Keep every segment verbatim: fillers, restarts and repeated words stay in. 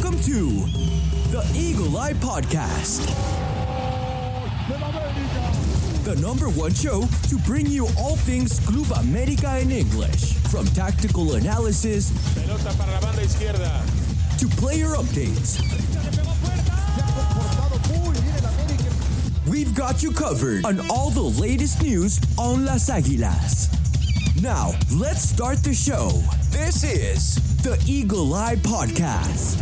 Welcome to the Eagle Eye Podcast, the number one show to bring you all things Club America in English, from tactical analysis Pelota para la banda izquierda. to player updates. We've got you covered on all the latest news on Las Águilas. Now, let's start the show. This is the Eagle Eye Podcast.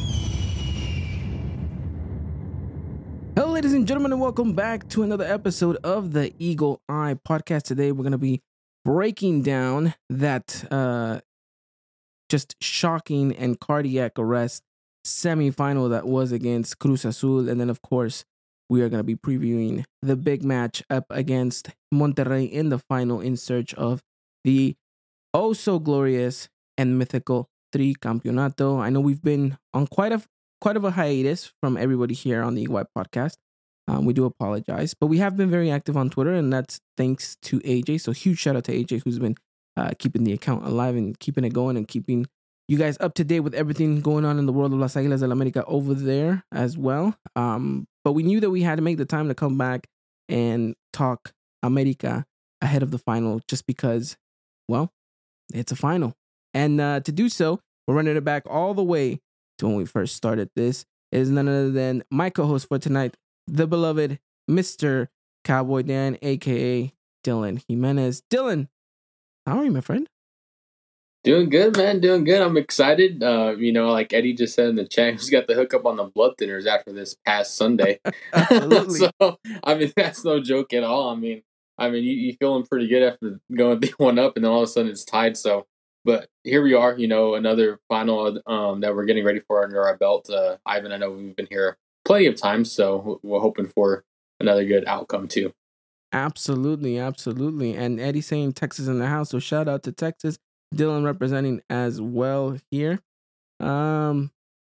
Hello, ladies and gentlemen, and welcome back to another episode of the Eagle Eye Podcast. Today, we're going to be breaking down that uh, just shocking and cardiac arrest semifinal that was against Cruz Azul. And then, of course, we are going to be previewing the big match up against Monterrey in the final in search of the oh so glorious and mythical Tricampeonato. I know we've been on quite a quite of a hiatus from everybody here on the Eagle Eye Podcast. Um, we do apologize, but we have been very active on Twitter, and that's thanks to A J. So huge shout out to A J, who's been uh, keeping the account alive and keeping it going and keeping you guys up to date with everything going on in the world of Las Águilas del América over there as well. Um, but we knew that we had to make the time to come back and talk América ahead of the final, just because, well, it's a final. And uh, to do so, we're running it back all the way to when we first started this. It is none other than my co-host for tonight, the beloved Mister Cowboy Dan, a k a. Dylan Jimenez. Dylan, how are you, my friend? Doing good, man. Doing good. I'm excited. Uh, you know, like Eddie just said in the chat, he's got the hookup on the blood thinners after this past Sunday. Absolutely. So, I mean, that's no joke at all. I mean, I mean, you, you feeling pretty good after going one up, and then all of a sudden it's tied. So, but here we are. You know, another final um, that we're getting ready for under our belt. Uh, Ivan, I know we've been here plenty of times, so we're hoping for another good outcome too. Absolutely, absolutely. And Eddie saying Texas in the house, so shout out to Texas. Dylan representing as well here. Um,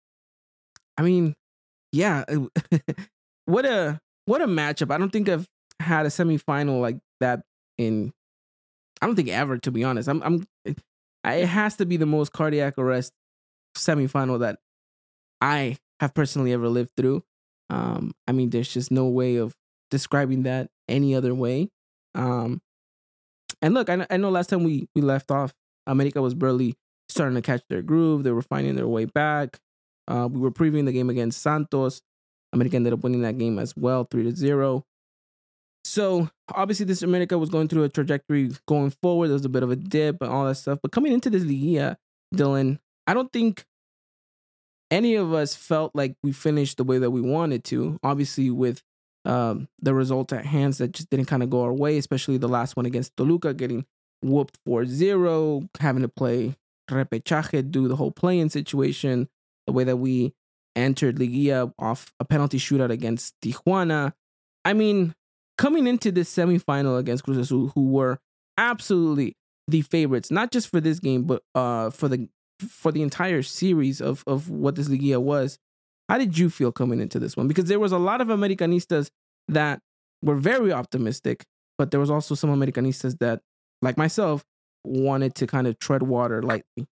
I mean, yeah, what a what a matchup. I don't think I've had a semifinal like that in. I don't think ever, to be honest. I'm, I'm. It has to be the most cardiac arrest semifinal that I have personally ever lived through. Um, I mean, there's just no way of describing that any other way. Um, and look, I, I know last time we we left off, América was barely starting to catch their groove. They were finding their way back. Uh, we were previewing the game against Santos. América ended up winning that game as well, three to zero. So, obviously, this América was going through a trajectory going forward. There was a bit of a dip and all that stuff. But coming into this Liguilla, Dylan, I don't think any of us felt like we finished the way that we wanted to. Obviously, with um, the result at hand that just didn't kind of go our way, especially the last one against Toluca, getting whooped four zero, having to play repechaje, do the whole play-in situation, the way that we entered Liguilla off a penalty shootout against Tijuana. I mean, coming into this semifinal against Cruz Azul, who were absolutely the favorites, not just for this game, but uh, for the for the entire series of, of what this Liguilla was. How did you feel coming into this one? Because there was a lot of Americanistas that were very optimistic, but there was also some Americanistas that, like myself, wanted to kind of tread water lightly.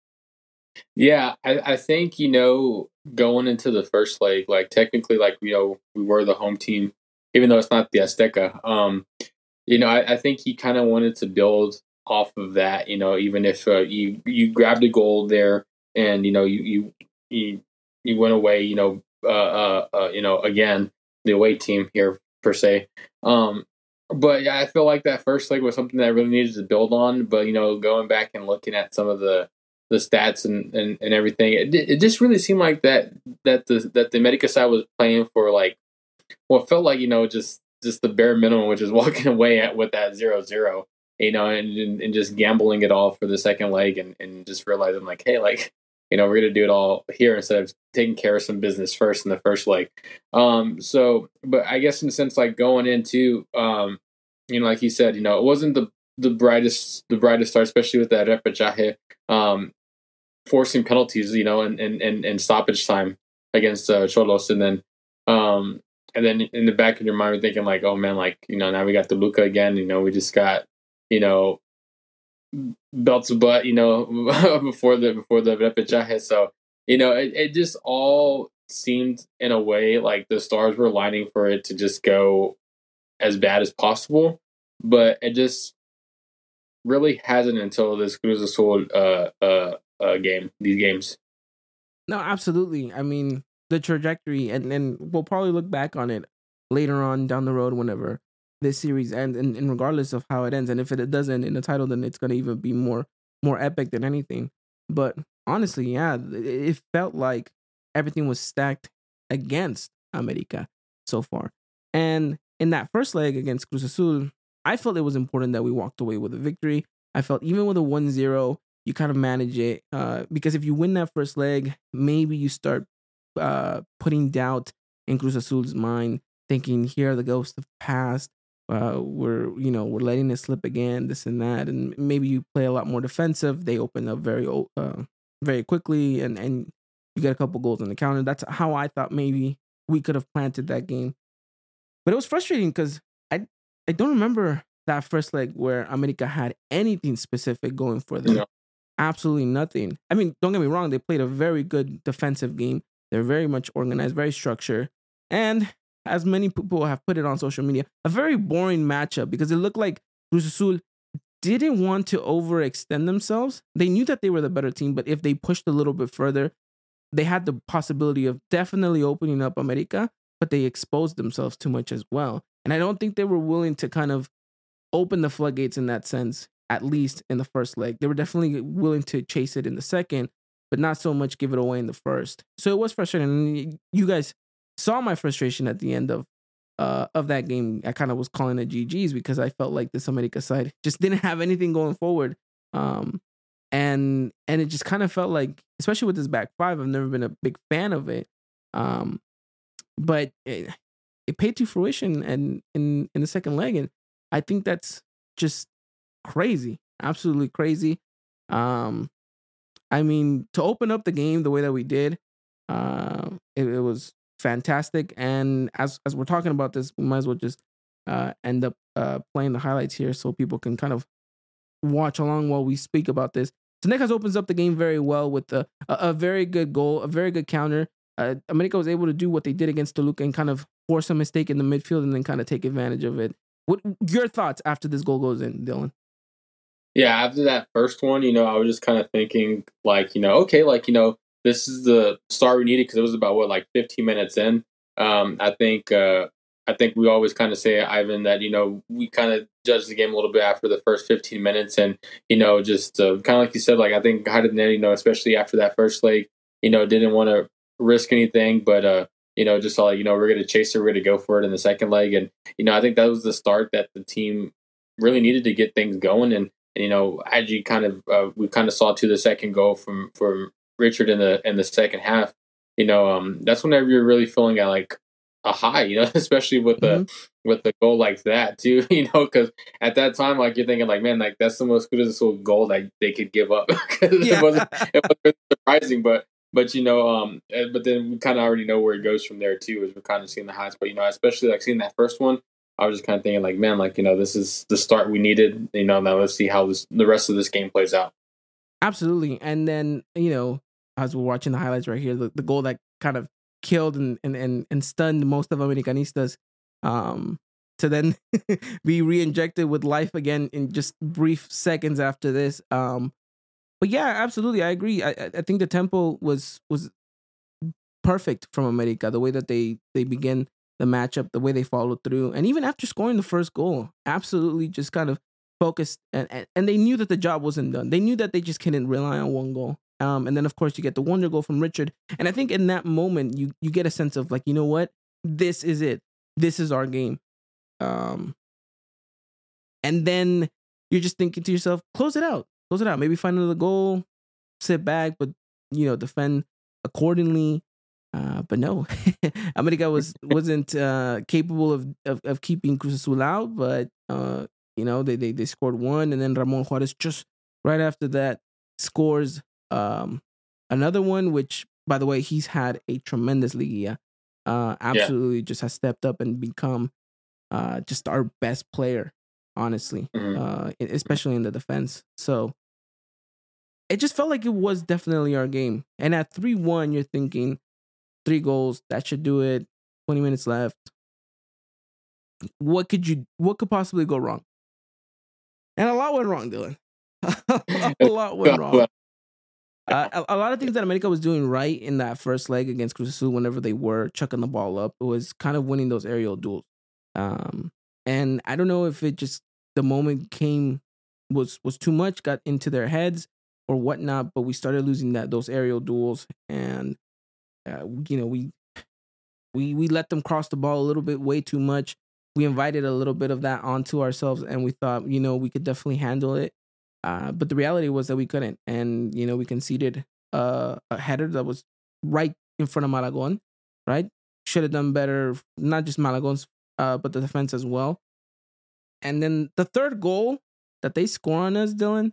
Yeah, I, I think, you know, going into the first leg, like technically, like, you know, we were the home team, even though it's not the Azteca. Um, you know, I, I think he kind of wanted to build off of that, you know, even if uh, you you grabbed a goal there and, you know, you you you, you went away, you know, uh, uh, uh, you know, again, the away team here per se. Um, But yeah, I feel like that first leg was something that I really needed to build on. But, you know, going back and looking at some of the, the stats and, and, and everything, it it just really seemed like that that the that the América side was playing for, like, well, it felt like, you know, just just the bare minimum, which is walking away at with that zero zero, you know, and, and and just gambling it all for the second leg, and, and just realizing, like, hey, like, you know, we're gonna do it all here instead of taking care of some business first in the first leg. Um, so, but I guess in a sense, like going into, um, you know, like you said, you know, it wasn't the the brightest the brightest start, especially with that repechaje, um, forcing penalties, you know, and and and, and stoppage time against uh, Xolos, and then um, and then in the back of your mind, you're thinking like, oh man, like, you know, now we got Toluca again. You know, we just got, you know, belt to butt, you know, before the before the repechaje. So you know, it, it just all seemed in a way like the stars were lining for it to just go as bad as possible, but it just really hasn't until this Cruz Azul uh, uh, uh, game, these games. No, absolutely. I mean, the trajectory, and, and we'll probably look back on it later on down the road whenever this series ends, and, and regardless of how it ends, and if it doesn't in the title, then it's going to even be more more epic than anything. But honestly, yeah, it, it felt like everything was stacked against America so far. And in that first leg against Cruz Azul, I felt it was important that we walked away with a victory. I felt even with a one zero, you kind of manage it. Uh, because if you win that first leg, maybe you start uh, putting doubt in Cruz Azul's mind, thinking, here are the ghosts of the past. Uh, we're, you know, we're letting it slip again, this and that. And maybe you play a lot more defensive. They open up very, uh, very quickly, and, and you get a couple goals on the counter. That's how I thought maybe we could have planted that game. But it was frustrating because I, I don't remember that first leg where America had anything specific going for them. Yeah. Absolutely nothing. I mean, don't get me wrong. They played a very good defensive game. They're very much organized, very structured. And as many people have put it on social media, a very boring matchup because it looked like Cruz Azul didn't want to overextend themselves. They knew that they were the better team, but if they pushed a little bit further, they had the possibility of definitely opening up America, but they exposed themselves too much as well. And I don't think they were willing to kind of open the floodgates in that sense, at least in the first leg. They were definitely willing to chase it in the second, but not so much give it away in the first. So it was frustrating. And you guys saw my frustration at the end of uh, of that game. I kind of was calling it G G's because I felt like this America side just didn't have anything going forward. Um, and and it just kind of felt like, especially with this back five, I've never been a big fan of it. Um, but it, it paid to fruition and in, in the second leg. And I think that's just crazy. Absolutely crazy. Um, I mean, to open up the game the way that we did, uh, it, it was fantastic. And as as we're talking about this, we might as well just uh, end up uh, playing the highlights here so people can kind of watch along while we speak about this. Zenecas opens up the game very well with a, a, a very good goal, a very good counter. Uh, America was able to do what they did against Toluca and kind of force a mistake in the midfield and then kind of take advantage of it. What your thoughts after this goal goes in, Dylan? Yeah, after that first one, you know, I was just kind of thinking, like, you know, okay, like, you know, this is the start we needed because it was about, what, like fifteen minutes in. Um, I think uh, I think we always kind of say, Ivan, that, you know, we kind of judge the game a little bit after the first fifteen minutes. And, you know, just uh, kind of like you said, like, I think Haidar, you know, especially after that first leg, you know, didn't want to risk anything, but, uh, you know, just saw, like, you know, we're going to chase it, we're going to go for it in the second leg. And, you know, I think that was the start that the team really needed to get things going. And, and you know, as you kind of, uh, we kind of saw to the second goal from, from Richard in the in the second half, you know, um, that's whenever you're really feeling at like a high, you know, especially with the mm-hmm. with the goal like that too, you know, because at that time, like you're thinking, like, man, like that's the most critical goal that they could give up. yeah. It wasn't it wasn't surprising, but but you know, um, but then we kind of already know where it goes from there too, as we're kind of seeing the highs. But you know, especially like seeing that first one, I was just kind of thinking, like, man, like, you know, this is the start we needed. You know, now let's see how this, the rest of this game plays out. Absolutely. And then, you know, as we're watching the highlights right here, the, the goal that kind of killed and, and, and, and stunned most of Americanistas um, to then be re-injected with life again in just brief seconds after this. Um, but yeah, absolutely. I agree. I, I think the tempo was was perfect from America, the way that they, they began the matchup, the way they followed through. And even after scoring the first goal, absolutely just kind of focused. And, and, and they knew that the job wasn't done. They knew that they just couldn't rely on one goal. Um, and then, of course, you get the wonder goal from Richard. And I think in that moment, you you get a sense of, like, you know what? This is it. This is our game. Um, and then you're just thinking to yourself, close it out. Close it out. Maybe find another goal, sit back, but, you know, defend accordingly. Uh, but no, America was, wasn't uh, capable of, of, of keeping Cruz Azul out. But, uh, you know, they, they, they scored one. And then Ramon Juarez just right after that scores Um, another one, which, by the way, he's had a tremendous Liguilla. Uh, absolutely, yeah. Just has stepped up and become uh, just our best player, honestly, mm-hmm. uh, especially in the defense. So, it just felt like it was definitely our game. And at three one, you're thinking three goals, that should do it. twenty minutes left. What could you? What could possibly go wrong? And a lot went wrong, Dylan. a lot went wrong. Uh, a, a lot of things that America was doing right in that first leg against Cruz Azul, whenever they were chucking the ball up, it was kind of winning those aerial duels. Um, and I don't know if it just the moment came was was too much, got into their heads or whatnot, but we started losing that those aerial duels, and uh, you know we we we let them cross the ball a little bit way too much. We invited a little bit of that onto ourselves, and we thought, you know, we could definitely handle it. Uh, but the reality was that we couldn't, and you know, we conceded uh, a header that was right in front of Malagon. Right, should have done better. Not just Malagon's, uh, but the defense as well. And then the third goal that they score on us, Dylan.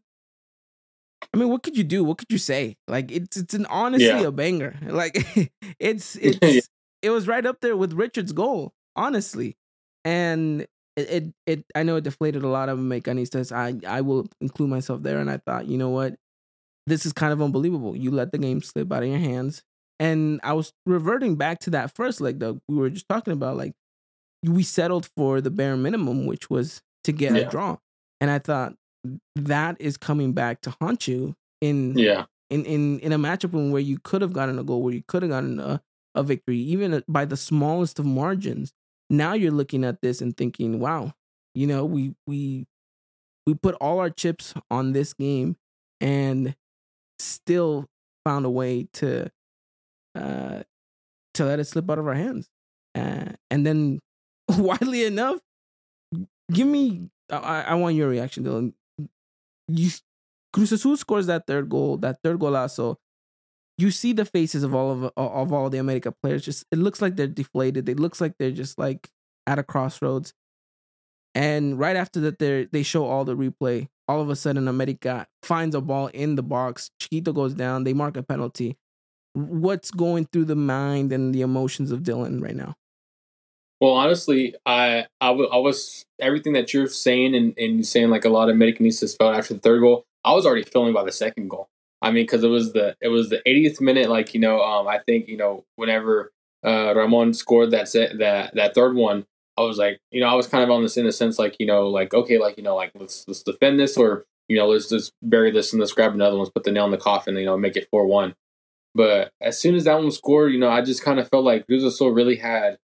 I mean, what could you do? What could you say? Like, it's it's an honestly yeah. a banger. Like, it's it's yeah. it was right up there with Richard's goal, honestly. And it, it it I know it deflated a lot of Mecanistas. I I will include myself there. And I thought, you know what, this is kind of unbelievable. You let the game slip out of your hands. And I was reverting back to that first leg that we were just talking about. Like, we settled for the bare minimum, which was to get yeah. a draw. And I thought that is coming back to haunt you in yeah in in, in a matchup where you could have gotten a goal, where you could have gotten a, a victory, even by the smallest of margins. Now you're looking at this and thinking, wow, you know, we we we put all our chips on this game and still found a way to uh, to let it slip out of our hands. Uh, and then, widely enough, give me, I, I want your reaction, Dylan. You, Cruz Azul scores that third goal, that third golazo. You see the faces of all of of all the America players. Just it looks like they're deflated. It looks like they're just like at a crossroads. And right after that, they they show all the replay. All of a sudden, America finds a ball in the box. Chiquito goes down. They mark a penalty. What's going through the mind and the emotions of Dylan right now? Well, honestly, I I, w- I was everything that you're saying and, and saying like a lot of Americanistas felt after the third goal. I was already feeling by the second goal. I mean, because it was the it was the eightieth minute. Like, you know, um, I think, you know, whenever uh, Ramon scored that set, that that third one, I was like, you know, I was kind of on this in a sense, like, you know, like, okay, like, you know, like let's let's defend this, or, you know, let's just bury this and let's grab another one, let's put the nail in the coffin, you know, make it four one. But as soon as that one scored, you know, I just kind of felt like Cruz Azul really had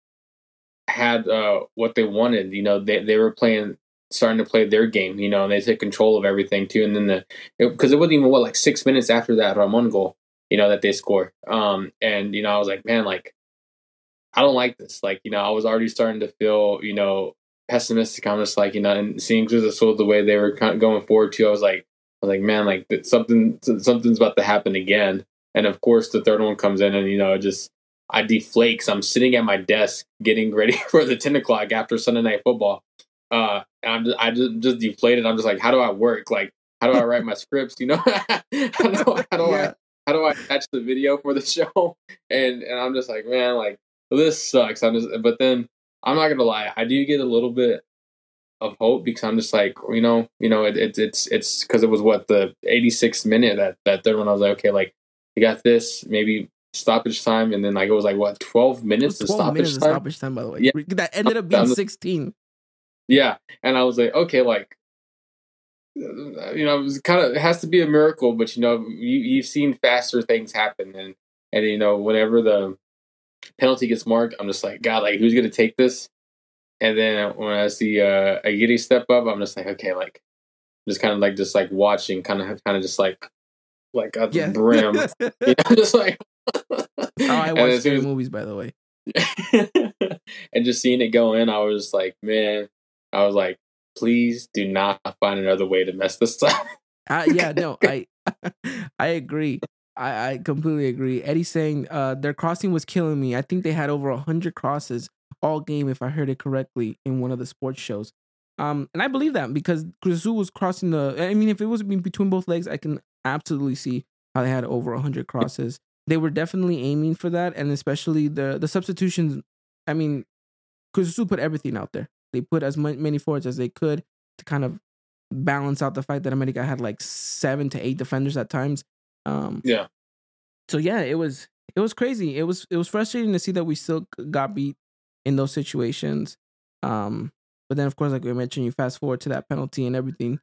had uh, what they wanted. You know, they they were playing. starting to play their game, you know, and they take control of everything too. And then the, because it, it wasn't even what, like six minutes after that Ramon goal, you know, that they score. Um, and, you know, I was like, man, like, I don't like this. Like, you know, I was already starting to feel, you know, pessimistic. I'm just like, you know, and seeing Cruz Azul the way they were kind of going forward too, I was like, I was like, man, like something, something's about to happen again. And of course the third one comes in and, you know, just, I deflate because I'm sitting at my desk getting ready for the ten o'clock after Sunday Night Football. Uh, and I'm just, I just, just deflated. I'm just like, how do I work? Like, how do I write my scripts? You know, how do, how do yeah. I, how do I catch the video for the show? And, and I'm just like, man, like this sucks. I'm just, but then I'm not going to lie. I do get a little bit of hope because I'm just like, you know, you know, it, it it's, it's cause it was what the eighty-sixth minute, that, that third one. I was like, okay, like you got this, maybe stoppage time. And then like, it was like what, twelve minutes of stoppage minutes time? Of stoppage time, by the way. Yeah. That ended up being sixteen. Yeah, and I was like, okay, like, you know, it was kind of, it has to be a miracle, but you know, you, you've seen faster things happen, and and you know, whenever the penalty gets marked, I'm just like, God, like, who's gonna take this? And then when I see uh, Aguirre step up, I'm just like, okay, like, just kind of like, just like watching, kind of, kind of just like, like at the yeah. brim, you know, just like. Oh, I watch scary movies, by the way. And just seeing it go in, I was just like, man. I was like, please do not find another way to mess this up. uh, yeah, no, I I agree. I, I completely agree. Eddie's saying uh, their crossing was killing me. I think they had over one hundred crosses all game, if I heard it correctly, in one of the sports shows. Um, and I believe that because Cruz Azul was crossing the... I mean, if it was between both legs, I can absolutely see how they had over one hundred crosses. They were definitely aiming for that, and especially the, the substitutions. I mean, Cruz Azul put everything out there. They put as many forwards as they could to kind of balance out the fact that America had like seven to eight defenders at times. Um, yeah. So yeah, it was it was crazy. It was it was frustrating to see that we still got beat in those situations. Um, but then, of course, like we mentioned, you fast forward to that penalty and everything.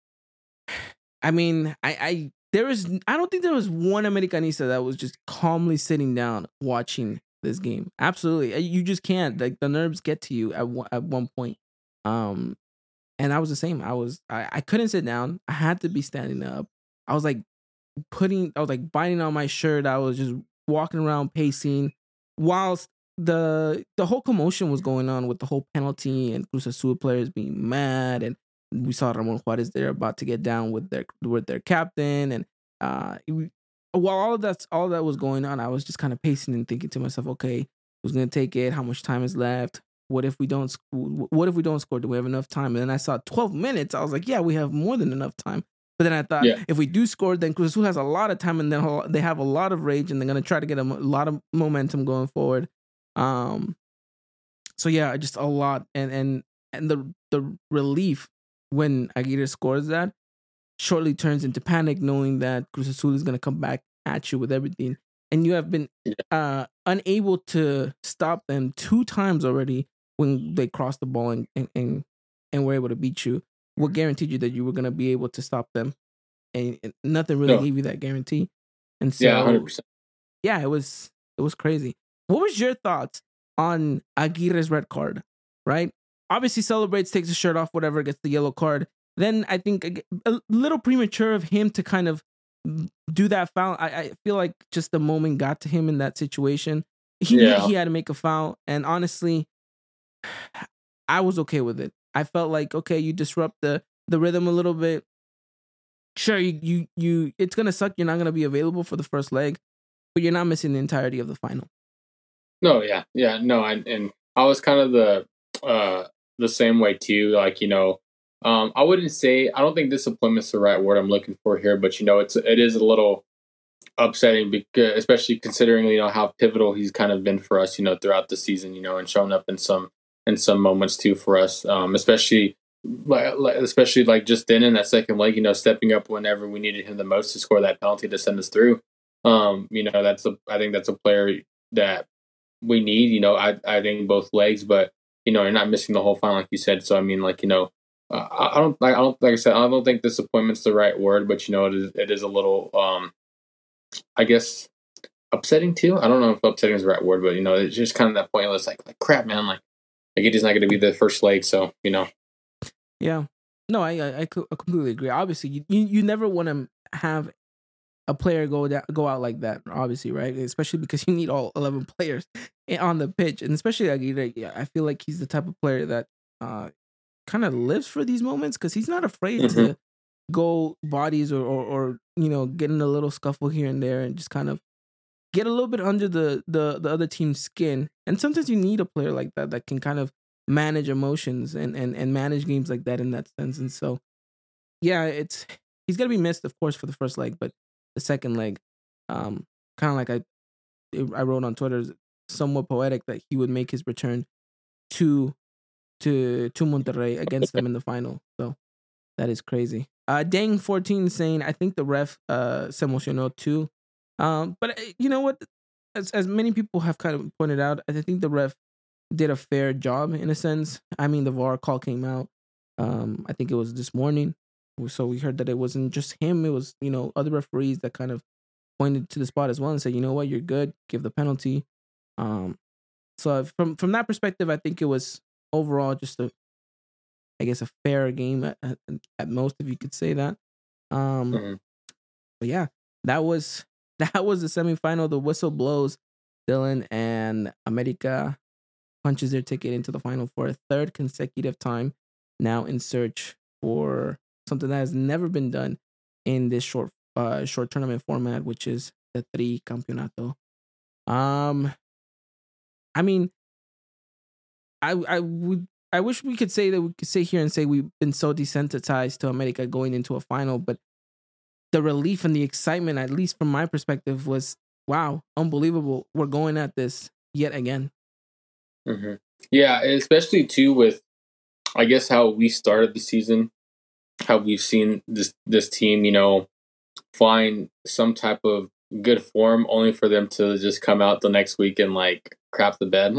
I mean, I, I there is I don't think there was one Americanista that was just calmly sitting down watching this game. Absolutely, you just can't. Like the nerves get to you at one, at one point. Um, and I was the same. I was I, I couldn't sit down. I had to be standing up. I was like putting. I was like biting on my shirt. I was just walking around pacing, whilst the the whole commotion was going on with the whole penalty and Cruz Azul players being mad, and we saw Ramon Juarez there about to get down with their with their captain, and uh, it, while all of that's all that was going on, I was just kind of pacing and thinking to myself, okay, who's gonna take it? How much time is left? What if we don't? What if we don't score? Do we have enough time? And then I saw twelve minutes. I was like, yeah, we have more than enough time. But then I thought, yeah. if we do score, then Cruz Azul has a lot of time, and then they have a lot of rage, and they're gonna try to get a lot of momentum going forward. Um, so yeah, just a lot, and and and the the relief when Aguirre scores that shortly turns into panic, knowing that Cruz Azul is gonna come back at you with everything, and you have been uh, unable to stop them two times already when they crossed the ball and and and, and were able to beat you. What guaranteed you that you were gonna be able to stop them, and, and nothing really no. gave you that guarantee. And so, yeah, one hundred percent. Yeah, it was it was crazy. What was your thoughts on Aguirre's red card? Right, obviously celebrates, takes his shirt off, whatever, gets the yellow card. Then I think a little premature of him to kind of do that foul. I, I feel like just the moment got to him in that situation. He yeah. knew he had to make a foul, and honestly, I was okay with it. I felt like, okay, you disrupt the, the rhythm a little bit. Sure, you, you you it's gonna suck. You're not gonna be available for the first leg, but you're not missing the entirety of the final. No, yeah, yeah, no, and and I was kind of the uh the same way too. Like, you know, um, I wouldn't say I don't think disappointment's the right word I'm looking for here, but you know, it's it is a little upsetting, because especially considering, you know, how pivotal he's kind of been for us, you know, throughout the season, you know, and showing up in some. in some moments too for us, um, especially like especially like just then in that second leg, you know, stepping up whenever we needed him the most to score that penalty to send us through. Um, you know, that's a I think that's a player that we need. You know, I I think both legs, but you know, you're not missing the whole final like you said. So I mean, like, you know, uh, I don't like I don't like I said I don't think disappointment's the right word, but you know, it is it is a little um, I guess upsetting too. I don't know if upsetting is the right word, but you know, it's just kind of that point where it's like like crap, man, like. Like it is not going to be the first leg, so you know. Yeah, no, I I, I completely agree. Obviously, you, you, you never want to have a player go down, go out like that. Obviously, right? Especially because you need all eleven players on the pitch, and especially Aguirre. Yeah, I feel like he's the type of player that uh, kind of lives for these moments because he's not afraid mm-hmm. to go bodies or, or or you know get in a little scuffle here and there and just kind of get a little bit under the, the, the other team's skin. And sometimes you need a player like that that can kind of manage emotions and, and, and manage games like that in that sense. And so, yeah, it's he's going to be missed, of course, for the first leg. But the second leg, um, kind of like I I wrote on Twitter, somewhat poetic that he would make his return to to to Monterrey against them in the final. So that is crazy. Uh, Dang fourteen saying, I think the ref uh, se emocionó too. Um, but you know what? As as many people have kind of pointed out, I think the ref did a fair job in a sense. I mean, the V A R call came out. Um, I think it was this morning, so we heard that it wasn't just him. It was, you know, other referees that kind of pointed to the spot as well and said, you know what, you're good. Give the penalty. Um, so from from that perspective, I think it was overall just a, I guess, a fair game at, at, at most, if you could say that. Um, mm-hmm. But yeah, that was. That was the semifinal. The whistle blows, Dylan, and America punches their ticket into the final for a third consecutive time, now in search for something that has never been done in this short uh, short tournament format, which is the Tricampeonato. Um, I mean, I I would I wish we could say that we could sit here and say we've been so desensitized to America going into a final, but the relief and the excitement, at least from my perspective, was, wow, unbelievable. We're going at this yet again. Mm-hmm. Yeah, especially too with, I guess, how we started the season. how we've seen this this team, you know, find some type of good form, only for them to just come out the next week and like crap the bed,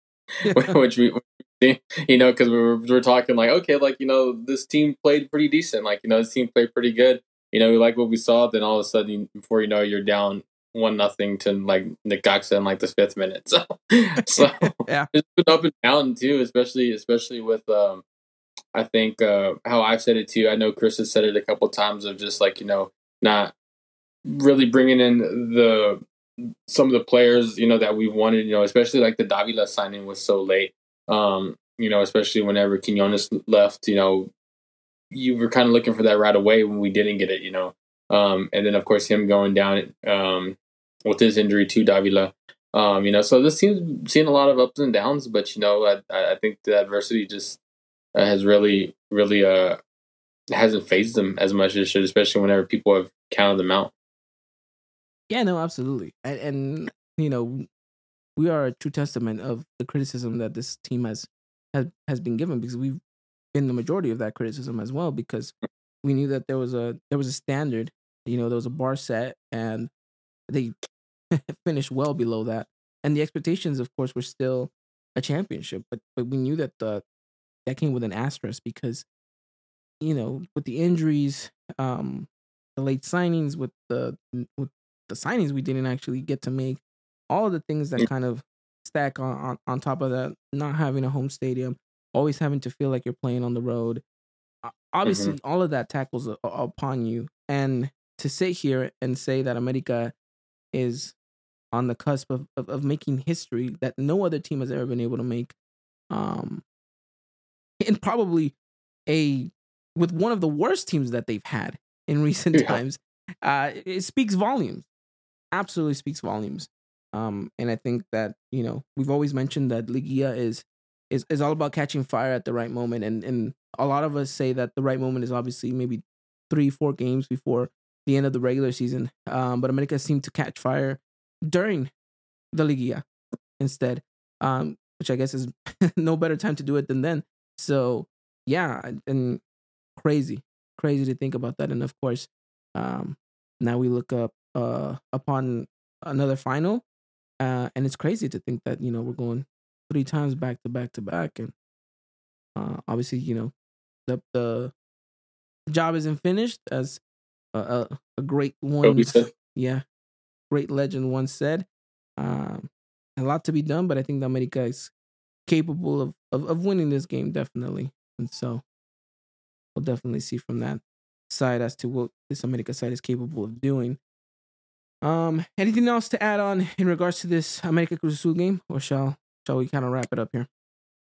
which we, you know, because we were we we're talking like, okay, like you know, this team played pretty decent, like you know, this team played pretty good, you know, we like what we saw. Then all of a sudden, before you know, you're down one nothing to like Nick Gaxa in like the fifth minute. So, so yeah, it's been up and down too, especially especially with um, I think uh, how I've said it too. I know Chris has said it a couple times of just like you know not really bringing in the some of the players you know that we wanted. You know, especially like the Davila signing was so late. Um, you know, especially whenever Quinones left. You know, you were kind of looking for that right away when we didn't get it. You know, um, and then of course him going down um, with his injury to Davila. Um, you know, so this team's seen a lot of ups and downs, but you know, I I think the adversity just uh, has really, really uh, hasn't phased them as much as it should, especially whenever people have counted them out. Yeah, no, absolutely. And, and you know, we are a true testament of the criticism that this team has has has been given, because we've been the majority of that criticism as well, because we knew that there was a there was a standard, you know, there was a bar set, and they finished well below that. And the expectations, of course, were still a championship, but but we knew that the that came with an asterisk, because you know, with the injuries, um, the late signings, with the with the signings we didn't actually get to make, all of the things that kind of stack on, on, on top of that, not having a home stadium, always having to feel like you're playing on the road. Obviously, mm-hmm. all of that tackles a, a, upon you. And to sit here and say that America is on the cusp of, of, of making history that no other team has ever been able to make, um, and probably a with one of the worst teams that they've had in recent Yeah. times, uh, it speaks volumes. Absolutely speaks volumes. Um, and I think that, you know, we've always mentioned that Liguilla is is is all about catching fire at the right moment, and and a lot of us say that the right moment is obviously maybe three, four games before the end of the regular season. Um, but America seemed to catch fire during the Liguilla instead, um, which I guess is no better time to do it than then. So yeah, and crazy, crazy to think about that. And of course, um, now we look up uh, upon another final, uh, and it's crazy to think that, you know, we're going three times back to back to back, and uh, obviously, you know, the the job isn't finished, as a, a, a great one, yeah, great legend once said. Um, a lot to be done, but I think the America is capable of, of of winning this game, definitely, and so we'll definitely see from that side as to what this America side is capable of doing. Um, anything else to add on in regards to this America Cruz Azul game, or shall shall we kind of wrap it up here?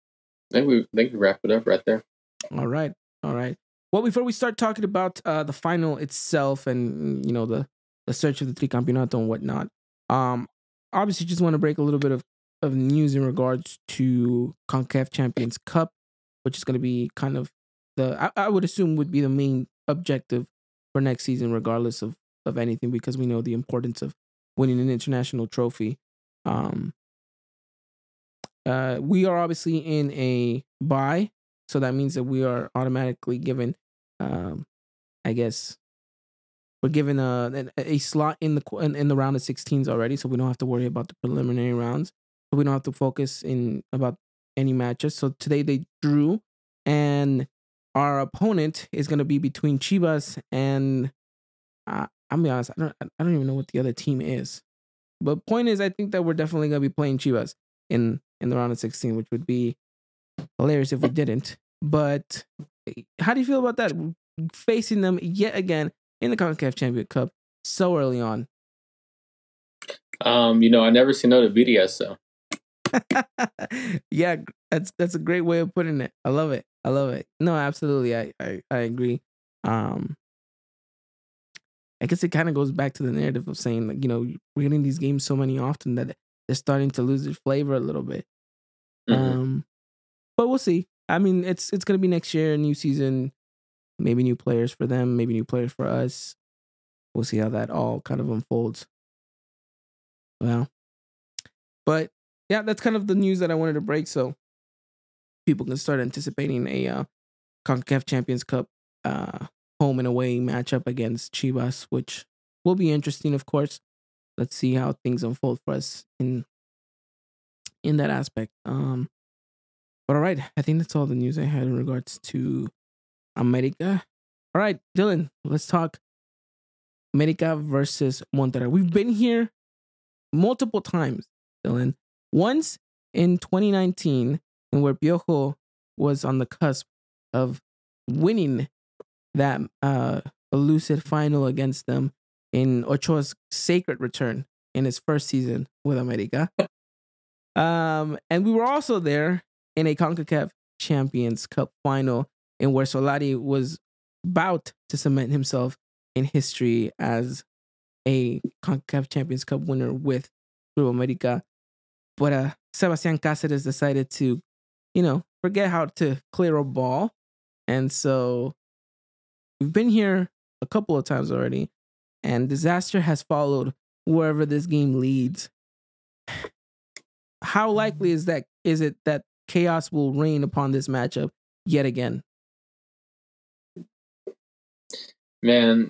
I think we I think we wrap it up right there. All right, all right. Well, before we start talking about uh, the final itself, and you know, the the search of the tricampeonato and whatnot, um, obviously just want to break a little bit of of news in regards to CONCACAF Champions Cup, which is going to be kind of the I, I would assume would be the main objective for next season, regardless of of anything, because we know the importance of winning an international trophy. Um, uh, we are obviously in a bye, so that means that we are automatically given, um, I guess, we're given a a slot in the in, in the round of sixteens already, so we don't have to worry about the preliminary rounds. So we don't have to focus in about any matches. So today they drew, and our opponent is going to be between Chivas and uh, I'm be honest, I don't I don't even know what the other team is. But point is, I think that we're definitely going to be playing Chivas in in the round of sixteen, which would be hilarious if we didn't. But how do you feel about that? Facing them yet again in the CONCACAF Champions Cup so early on. Um, you know, I never seen no B D S, so. Yeah, that's that's a great way of putting it. I love it. I love it. No, absolutely. I I, I agree. Um, I guess it kind of goes back to the narrative of saying, like, you know, we're getting these games so many often that they're starting to lose their flavor a little bit. Mm-hmm. Um, but we'll see. I mean, it's it's gonna be next year, new season, maybe new players for them, maybe new players for us. We'll see how that all kind of unfolds. Well, but yeah, that's kind of the news that I wanted to break, so people can start anticipating a uh, CONCACAF Champions Cup uh, home and away matchup against Chivas, which will be interesting, of course. Let's see how things unfold for us in in that aspect. Um, but all right, I think that's all the news I had in regards to America. All right, Dylan, let's talk America versus Monterrey. We've been here multiple times, Dylan. Once in twenty nineteen, and where Piojo was on the cusp of winning that uh, elusive final against them in Ochoa's sacred return in his first season with America. Um, and we were also there in a CONCACAF Champions Cup final in where Solari was about to cement himself in history as a CONCACAF Champions Cup winner with Club America. But uh, Sebastián Cáceres decided to, you know, forget how to clear a ball. And so we've been here a couple of times already, and disaster has followed wherever this game leads. How likely is that? Is it that chaos will reign upon this matchup yet again? Man,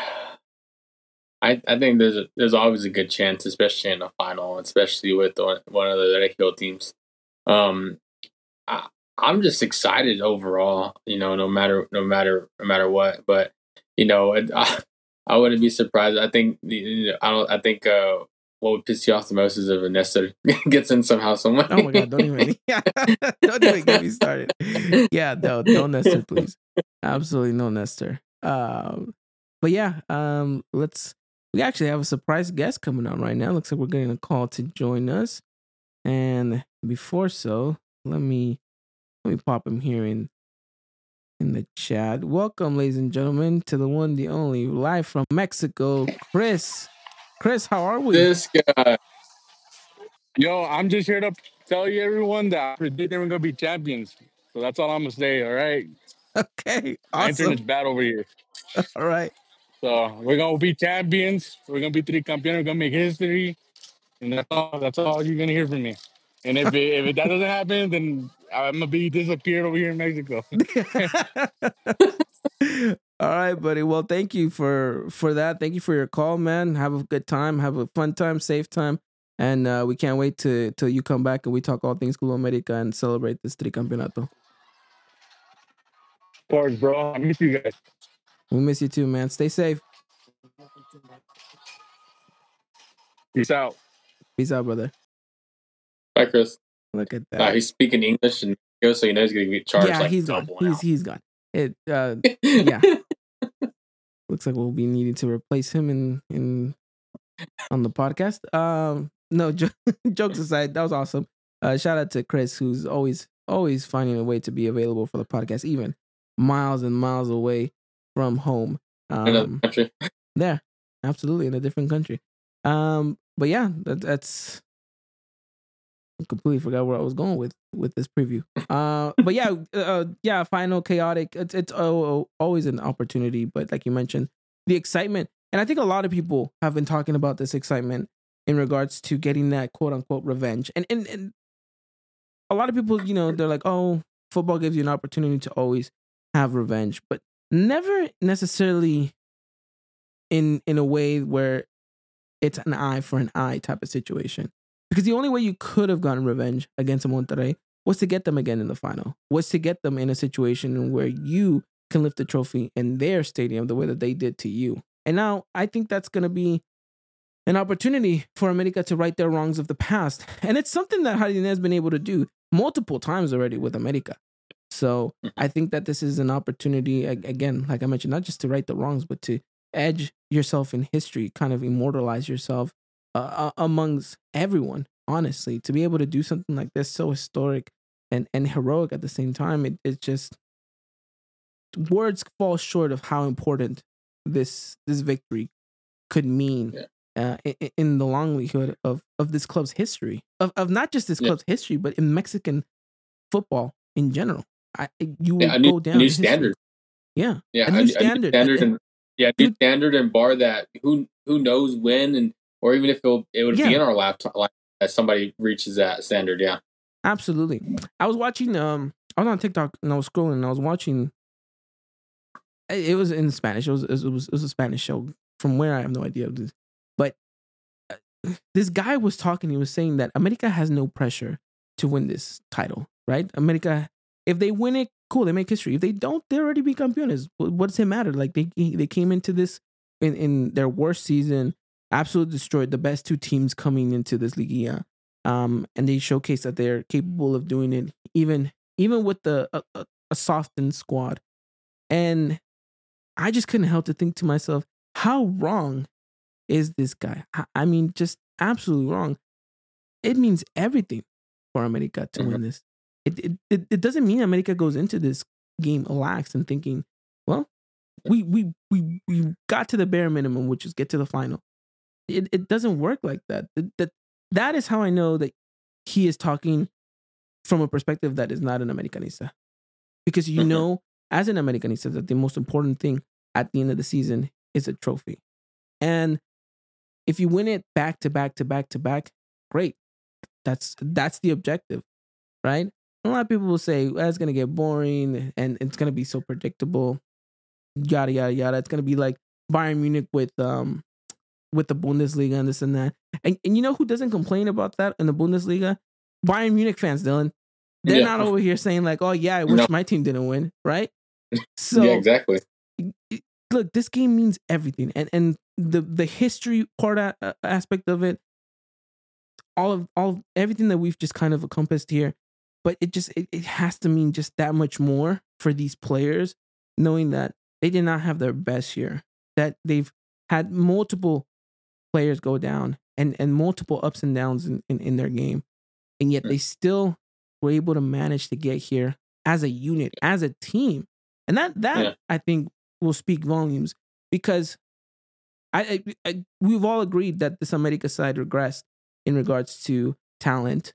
I I think there's a, there's always a good chance, especially in the final, especially with one, one of the Regio teams. Um, I, I'm just excited overall, you know, no matter no matter no matter what. But you know, it, I, I wouldn't be surprised. I think you know, I don't. I think uh, what would piss you off the most is if Nestor gets in somehow, some way. Oh my god! Don't even, don't even get me started. Yeah, no, no Nestor, please. Absolutely no Nestor. Um, but yeah, um, let's. We actually have a surprise guest coming on right now. Looks like we're getting a call to join us. And before so, let me let me pop him here in in the chat. Welcome, ladies and gentlemen, to the one, the only, live from Mexico, Chris. Chris, how are we? This guy. Yo, I'm just here to tell you, everyone, that I predict they're going to be champions. So that's all I'm going to say, all right? Okay, My awesome. internet's bad over here. All right. So we're going to be champions. We're going to be three campeones. We're going to make history. And that's all, that's all you're going to hear from me. And if, it, if it, that doesn't happen, then I'm going to be disappeared over here in Mexico. All right, buddy. Well, thank you for for that. Thank you for your call, man. Have a good time. Have a fun time, safe time. And uh, we can't wait to till you come back and we talk all things Club America and celebrate this tricampeonato. Of course, bro. I miss you guys. We miss you too, man. Stay safe. Peace out. Peace out, brother. Bye, Chris. Look at that. Uh, he's speaking English, and so you know he's going to get charged. Yeah, like he's gone. double He's now. he's gone. It uh yeah. Looks like we'll be needing to replace him in in on the podcast. Um, no, jo- jokes aside, that was awesome. Uh, shout out to Chris, who's always always finding a way to be available for the podcast, even miles and miles away from home. Um, Another country. There, absolutely in a different country. Um, but yeah, that, that's. I completely forgot where I was going with with this preview. Uh, but yeah, uh, yeah, final chaotic. It's it's oh, always an opportunity, but like you mentioned, the excitement, and I think a lot of people have been talking about this excitement in regards to getting that quote unquote revenge, and and and a lot of people, you know, they're like, oh, football gives you an opportunity to always have revenge, but never necessarily in in a way where it's an eye for an eye type of situation. Because the only way you could have gotten revenge against Monterrey was to get them again in the final, was to get them in a situation where you can lift the trophy in their stadium the way that they did to you. And now I think that's going to be an opportunity for America to right their wrongs of the past. And it's something that Jardine has been able to do multiple times already with America. So I think that this is an opportunity, again, like I mentioned, not just to right the wrongs, but to edge yourself in history, kind of immortalize yourself Uh, amongst everyone, honestly, to be able to do something like this so historic and, and heroic at the same time, it, it just words fall short of how important this this victory could mean yeah. uh, in, in the longlyhood of, of this club's history, of, of not just this yeah. club's history, but in Mexican football in general. I, you will yeah, a new, go down new standard. Yeah, yeah, a new a, standard, a new standard, and, and yeah, new standard, and bar that who who knows when and. Or even if it'll, it would yeah. be in our laptop, like that somebody reaches that standard, yeah. Absolutely. I was watching, um, I was on TikTok and I was scrolling and I was watching It was in Spanish. It was it was it was a Spanish show. From where I have no idea. But this guy was talking. He was saying that America has no pressure to win this title, right? America, if they win it, cool, they make history. If they don't, they already be campeones. What does it matter? Like they they came into this in, in their worst season, absolutely destroyed the best two teams coming into this Liguilla, um, and they showcased that they're capable of doing it, even even with the a, a, a softened squad. And I just couldn't help to think to myself, how wrong is this guy? I mean, just absolutely wrong. It means everything for America to mm-hmm. win this. It, it it doesn't mean America goes into this game lax and thinking, well, we we we we got to the bare minimum, which is get to the final. It it doesn't work like that. That that is how I know that he is talking from a perspective that is not an Americanista, because you mm-hmm. know, as an Americanista, that the most important thing at the end of the season is a trophy. And if you win it back to back to back to back, great. That's that's the objective, right? A lot of people will say, well, it's going to get boring and it's going to be so predictable, yada, yada, yada. It's going to be like Bayern Munich with um with the Bundesliga and this and that. And, and you know who doesn't complain about that in the Bundesliga? Bayern Munich fans, Dylan. They're yeah. not over here saying like, oh, yeah, I wish no. my team didn't win, right? So yeah, exactly. Look, this game means everything. And and the, the history part uh, aspect of it, all of all of everything that we've just kind of encompassed here, but it just it, it has to mean just that much more for these players, knowing that they did not have their best year, that they've had multiple players go down and, and multiple ups and downs in, in, in their game. And yet they still were able to manage to get here as a unit, as a team. And that, that yeah. I think will speak volumes, because I, I, I we've all agreed that this America side regressed in regards to talent,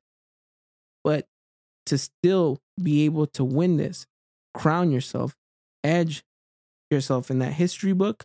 but to still be able to win this, crown yourself, edge yourself in that history book.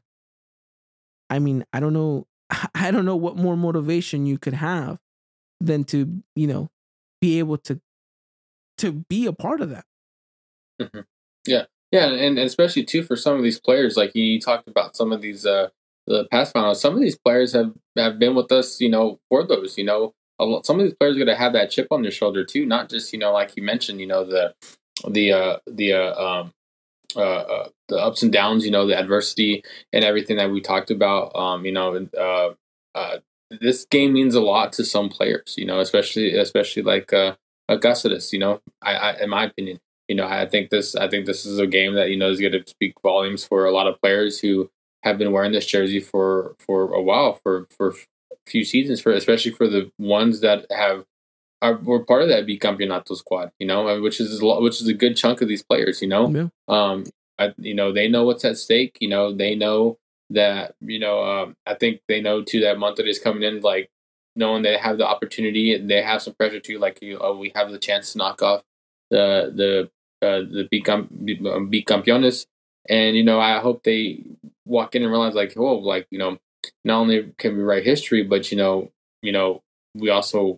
I mean, I don't know. I don't know what more motivation you could have than to, you know, be able to, to be a part of that. Mm-hmm. Yeah. Yeah. And, and especially too, for some of these players, like you talked about some of these, uh, the past finals, some of these players have, have been with us, you know, for those, you know, a lot, some of these players are going to have that chip on their shoulder too. Not just, you know, like you mentioned, you know, the, the, uh, the, uh, um, uh, uh, the ups and downs, you know, the adversity and everything that we talked about. Um, you know, uh, uh, this game means a lot to some players, you know, especially, especially like, uh, Augustus, you know, I, I, in my opinion, you know, I think this, I think this is a game that, you know, is going to speak volumes for a lot of players who have been wearing this jersey for, for a while, for, for a few seasons, for, especially for the ones that have, are, were part of that Bicampeonato squad, you know, which is, which is a good chunk of these players, you know, yeah. um, I, you know, they know what's at stake, you know, they know that, you know, um, I think they know too that Monterrey is coming in, like, knowing they have the opportunity and they have some pressure too, like, you oh, we have the chance to knock off the, the, uh, the Bicam, Bicampeones. And, you know, I hope they walk in and realize, like, oh, like, you know, not only can we write history, but, you know, you know, we also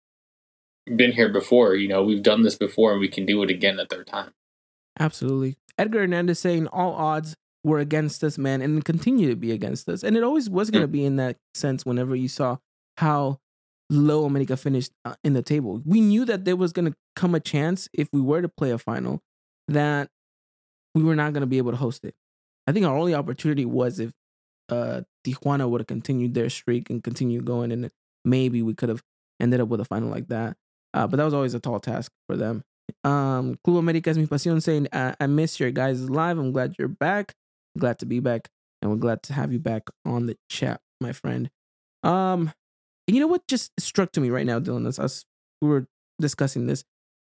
been here before, you know, we've done this before and we can do it again a third time. Absolutely. Edgar Hernandez saying all odds were against us, man, and continue to be against us. And it always was going to be in that sense whenever you saw how low America finished uh, in the table. We knew that there was going to come a chance if we were to play a final that we were not going to be able to host it. I think our only opportunity was if uh, Tijuana would have continued their streak and continued going, and maybe we could have ended up with a final like that. Uh, but that was always a tall task for them. Um, Club America es mi pasión saying, I-, I miss your guys live. I'm glad you're back. I'm glad to be back. And we're glad to have you back on the chat, my friend. Um, and you know what just struck to me right now, Dylan, as us, we were discussing this.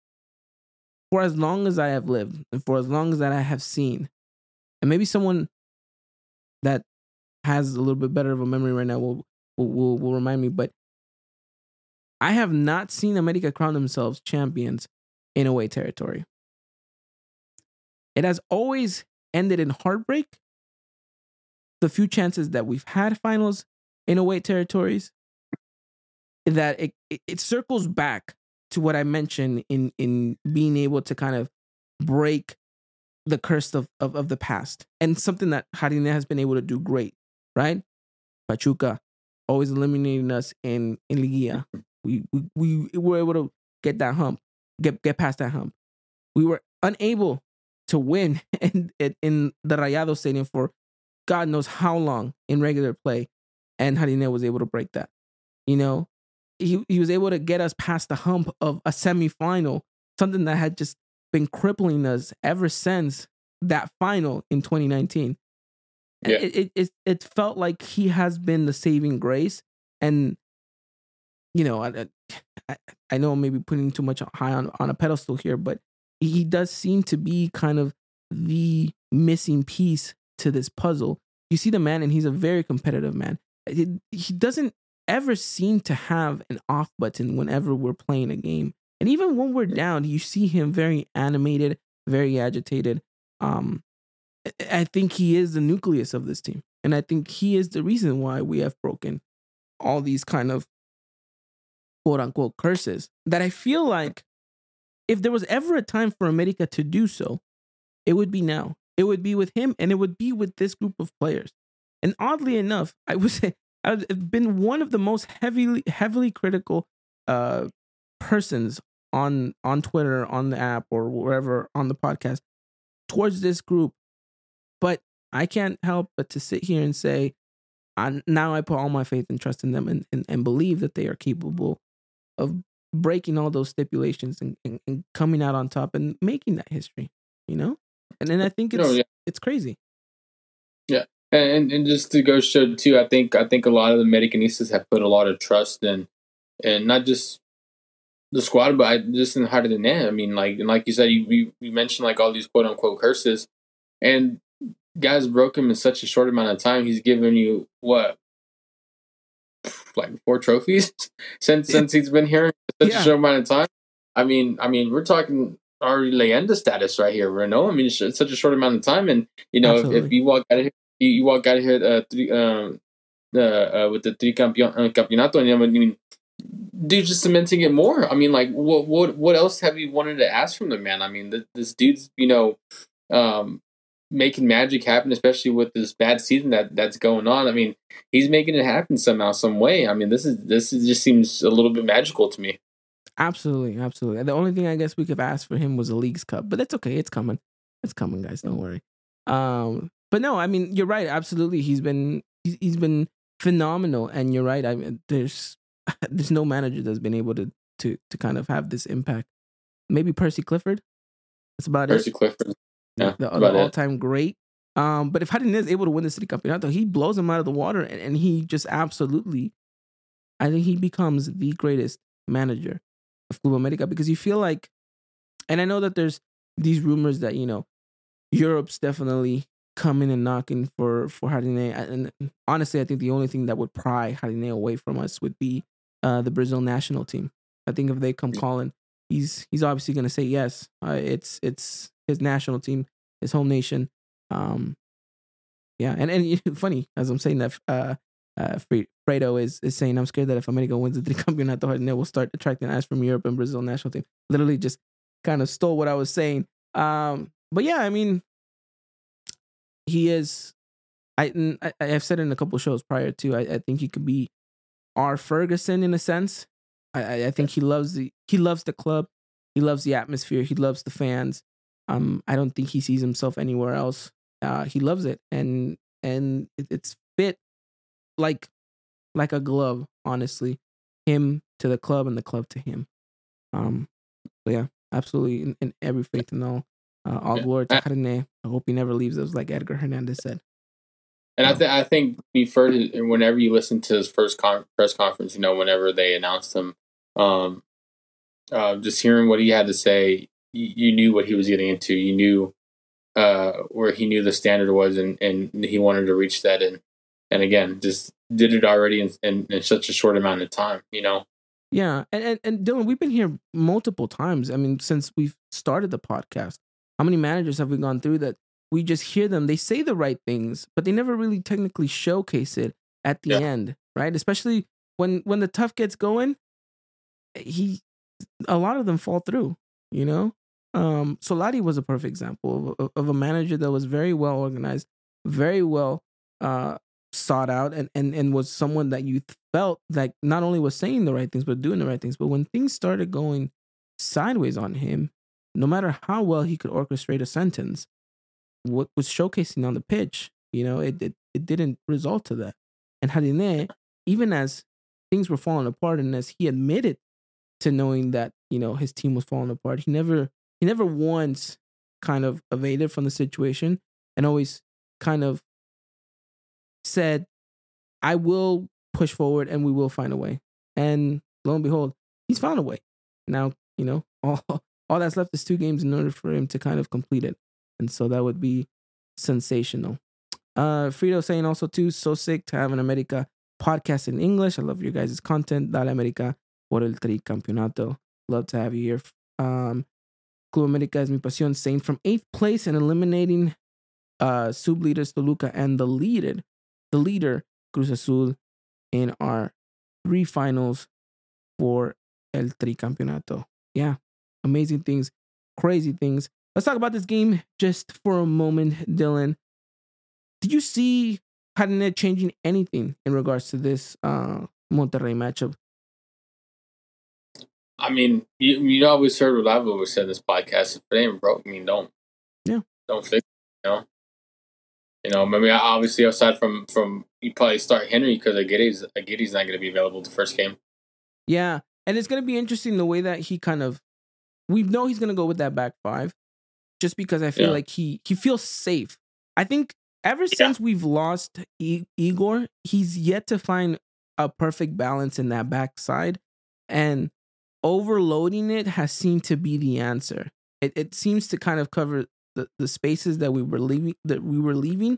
For as long as I have lived, and for as long as that I have seen, and maybe someone that has a little bit better of a memory right now will will, will, will remind me, but I have not seen America crown themselves champions in away territory. It has always ended in heartbreak. The few chances that we've had finals in away territories, that it, it, it circles back to what I mentioned in, in being able to kind of break the curse of, of, of the past, and something that Jardine has been able to do great, right? Pachuca, always eliminating us in, in Liguilla. We, we, we were able to get that hump, get, get past that hump. We were unable to win in, in, in the Rayado Stadium for God knows how long in regular play, and Jardine was able to break that. You know, he, he was able to get us past the hump of a semifinal, something that had just been crippling us ever since that final in twenty nineteen. Yeah. It, it, it, it felt like he has been the saving grace. And, you know, I, I, I know I'm maybe putting too much high on, on a pedestal here, but he does seem to be kind of the missing piece to this puzzle. You see the man, and he's a very competitive man. He, he doesn't ever seem to have an off button whenever we're playing a game. And even when we're down, you see him very animated, very agitated. Um, I think he is the nucleus of this team. And I think he is the reason why we have broken all these kind of quote unquote curses that I feel like if there was ever a time for America to do so, it would be now. It would be with him, and it would be with this group of players. And oddly enough, I would say I've been one of the most heavily, heavily critical uh, persons on on Twitter, on the app, or wherever on the podcast towards this group. But I can't help but to sit here and say, I, now I put all my faith and trust in them, and, and, and believe that they are capable of breaking all those stipulations and, and, and coming out on top and making that history, you know? And then I think it's, no, yeah. it's crazy. Yeah. And and just to go show too, I think I think a lot of the Americanistas have put a lot of trust in, and not just the squad, but I, just in Jardine. I mean, like and like you said, you we, we mentioned like all these quote unquote curses, and guys broke him in such a short amount of time. He's given you what, like four trophies since since he's been here in such yeah. a short amount of time. I mean, I mean, we're talking our leyenda status right here, Renault. I mean, it's, it's such a short amount of time, and you know, if, if you walk out of here. You walk out of here uh, three, um, uh, uh, with the three campeon- uh, campeonato, and I mean, dude, just cementing it more. I mean, like, what what what else have you wanted to ask from the man? I mean, th- this dude's, you know, um, making magic happen, especially with this bad season that, that's going on. I mean, he's making it happen somehow, some way. I mean, this is this is, just seems a little bit magical to me. Absolutely, absolutely. The only thing I guess we could have asked for him was a Leagues Cup, but that's okay. It's coming. It's coming, guys. Don't worry. Um. But no, I mean, you're right. Absolutely. He's been he's, he's been phenomenal. And you're right. I mean, there's there's no manager that's been able to to to kind of have this impact. Maybe Percy Clifford. That's about Percy it. Percy Clifford. Yeah, the, the all-time great. Um, but if Jardine is able to win the City Campeonato, he blows him out of the water. And, and he just absolutely, I think he becomes the greatest manager of Club America, because you feel like, and I know that there's these rumors that, you know, Europe's definitely coming and knocking for for Jardine, and honestly, I think the only thing that would pry Jardine away from us would be uh, the Brazil national team. I think if they come calling, he's he's obviously going to say yes. Uh, it's it's his national team, his home nation. Um, yeah, and and funny as I'm saying that, uh, uh, Fredo is is saying I'm scared that if America wins the Campeonato, Jardine will start attracting eyes from Europe and Brazil national team. Literally, just kind of stole what I was saying. Um, but yeah, I mean. He is, I, I I've said it in a couple of shows prior to. I, I think he could be our Ferguson in a sense. I, I think he loves the he loves the club, he loves the atmosphere, he loves the fans. Um, I don't think he sees himself anywhere else. Uh, he loves it, and and it, it's fit like like a glove. Honestly, him to the club and the club to him. Um, so yeah, absolutely, in, in every faith and all. Uh, all yeah. glory to Jardine. I hope he never leaves us, like Edgar Hernandez said. And um, I, th- I think before, whenever you listen to his first con- press conference, you know, whenever they announced him, um, uh, just hearing what he had to say, you, you knew what he was getting into. You knew uh, where he knew the standard was, and, and he wanted to reach that. And and again, just did it already in, in, in such a short amount of time, you know. Yeah, and, and and Dylan, we've been here multiple times. I mean, since we've started the podcast. How many managers have we gone through that we just hear them, they say the right things, but they never really technically showcase it at the yeah. end, right? Especially when when the tough gets going, he a lot of them fall through, you know? Um, Solari was a perfect example of, of a manager that was very well organized, very well uh, sought out, and, and, and was someone that you felt like not only was saying the right things, but doing the right things. But when things started going sideways on him, no matter how well he could orchestrate a sentence, what was showcasing on the pitch, you know, it, it, it didn't result to that. And Jardine, even as things were falling apart and as he admitted to knowing that, you know, his team was falling apart, he never he never once kind of evaded from the situation and always kind of said, I will push forward and we will find a way. And lo and behold, he's found a way. Now, you know, all, all that's left is two games in order for him to kind of complete it. And so that would be sensational. Uh, Frito saying also too, so sick to have an America podcast in English. I love your guys' content. Dale America por el tricampeonato. Love to have you here. Um, Club America es mi pasión, saying from eighth place and eliminating uh, sub-leaders Toluca and the leader, the leader Cruz Azul in our three finals for el tricampeonato. Yeah, amazing things, crazy things. Let's talk about this game just for a moment, Dylan. Did you see Jardine changing anything in regards to this uh, Monterrey matchup? I mean, you you always heard what I've always said in this podcast. If it ain't broke, I mean, don't. Yeah. Don't fix it, you know? You know, I mean, obviously, aside from, from you probably start Henry because Aguirre's, Aguirre's not going to be available the first game. Yeah, and it's going to be interesting the way that he kind of... We know he's going to go with that back five just because I feel yeah. like he, he feels safe. I think ever since yeah. we've lost I- Igor, he's yet to find a perfect balance in that backside. And overloading it has seemed to be the answer. It it seems to kind of cover the, the spaces that we were leaving that we were leaving.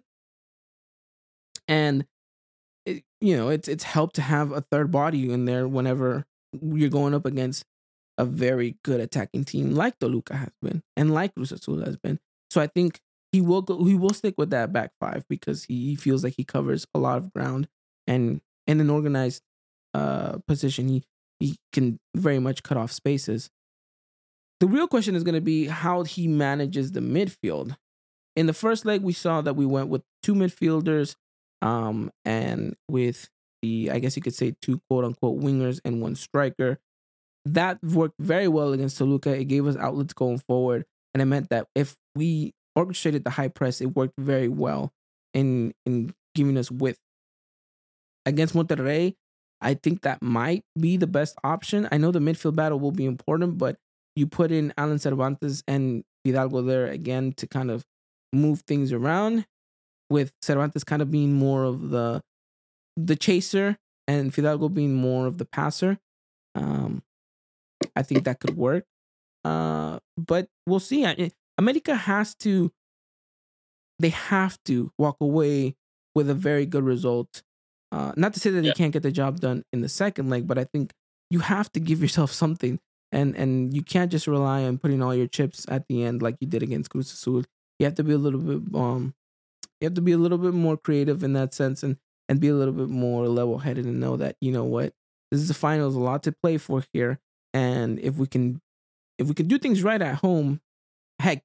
And it, you know, it's it's helped to have a third body in there whenever you're going up against a very good attacking team like Toluca has been and like Cruz Azul has been. So I think he will go, he will stick with that back five because he, he feels like he covers a lot of ground, and in an organized uh, position, he he can very much cut off spaces. The real question is going to be how he manages the midfield. In the first leg, we saw that we went with two midfielders, um, and with the, I guess you could say, two quote unquote wingers and one striker. That worked very well against Toluca. It gave us outlets going forward, and it meant that if we orchestrated the high press, it worked very well in in giving us width. Against Monterrey, I think that might be the best option. I know the midfield battle will be important, but you put in Alan Cervantes and Fidalgo there again to kind of move things around, with Cervantes kind of being more of the the chaser and Fidalgo being more of the passer. Um, I think that could work. Uh, but we'll see. I, America has to, they have to walk away with a very good result. Uh, not to say that yeah. they can't get the job done in the second leg, but I think you have to give yourself something, and and you can't just rely on putting all your chips at the end like you did against Cruz Azul. You have to be a little bit um, you have to be a little bit more creative in that sense, and and be a little bit more level headed and know that, you know what, this is the finals, a lot to play for here, and if we can if we can do things right at home, heck,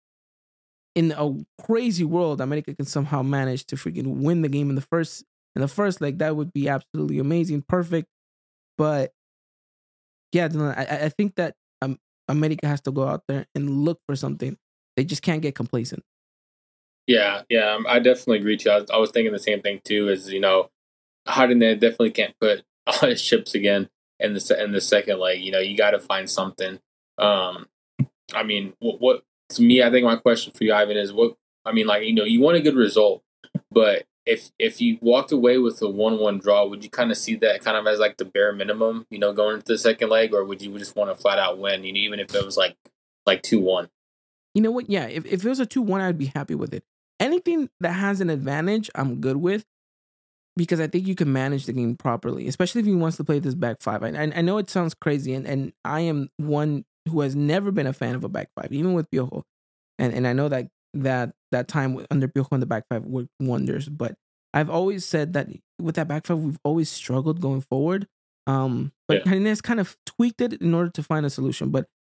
in a crazy world, America can somehow manage to freaking win the game in the first. In the first leg, that would be absolutely amazing, perfect. But yeah, I, I think that um, America has to go out there and look for something. They just can't get complacent. Yeah, yeah, I definitely agree too. I was, I was thinking the same thing too. Is, you know, Jardine definitely can't put all his chips again in the in the second leg. You know, you got to find something. Um, I mean, what, what to me, I think my question for you, Ivan, is what I mean. Like, you know, you want a good result, but If if you walked away with a one-one draw, would you kind of see that kind of as like the bare minimum, you know, going into the second leg, or would you just want to flat out win, you know, even if it was like like two one? You know what? Yeah, if, if it was a two one, I'd be happy with it. Anything that has an advantage, I'm good with, because I think you can manage the game properly, especially if he wants to play this back five. I, I know it sounds crazy, and, and I am one who has never been a fan of a back five, even with Piojo. And and I know that that that time under Piojo in the back five worked wonders, but I've always said that with that back five, we've always struggled going forward. Um, but yeah. Jardine kind of tweaked it in order to find a solution. But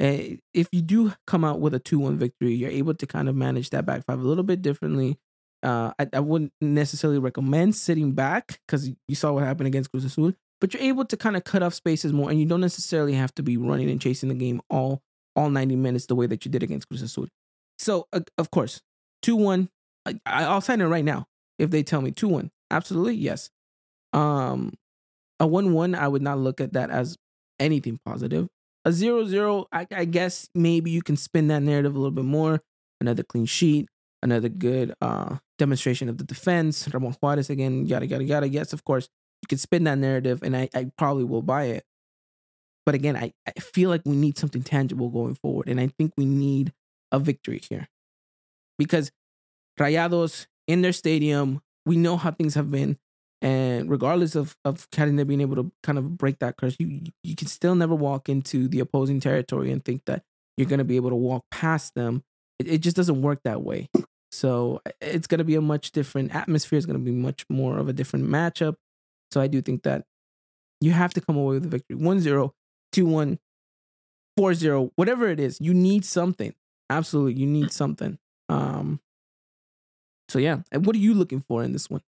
Uh, if you do come out with a two one victory, you're able to kind of manage that back five a little bit differently. Uh, I, I wouldn't necessarily recommend sitting back because you saw what happened against Cruz Azul, but you're able to kind of cut off spaces more, and you don't necessarily have to be running and chasing the game all all ninety minutes the way that you did against Cruz Azul. So, uh, of course, two one, I, I'll sign it right now if they tell me two one. Absolutely, yes. Um, a one one, I would not look at that as anything positive. A zero zero, I, I guess maybe you can spin that narrative a little bit more. Another clean sheet, another good uh, demonstration of the defense. Ramon Juarez again, yada, yada, yada. Yes, of course, you can spin that narrative, and I, I probably will buy it. But again, I, I feel like we need something tangible going forward, and I think we need a victory here. Because Rayados, in their stadium, we know how things have been. And regardless of of Cadenet being able to kind of break that curse, you you can still never walk into the opposing territory and think that you're going to be able to walk past them. It, it just doesn't work that way. So it's going to be a much different atmosphere. It's going to be much more of a different matchup. So I do think that you have to come away with a victory. one zero, two one, four zero, whatever it is. You need something. Absolutely, you need something. Um. So yeah, and what are you looking for in this one?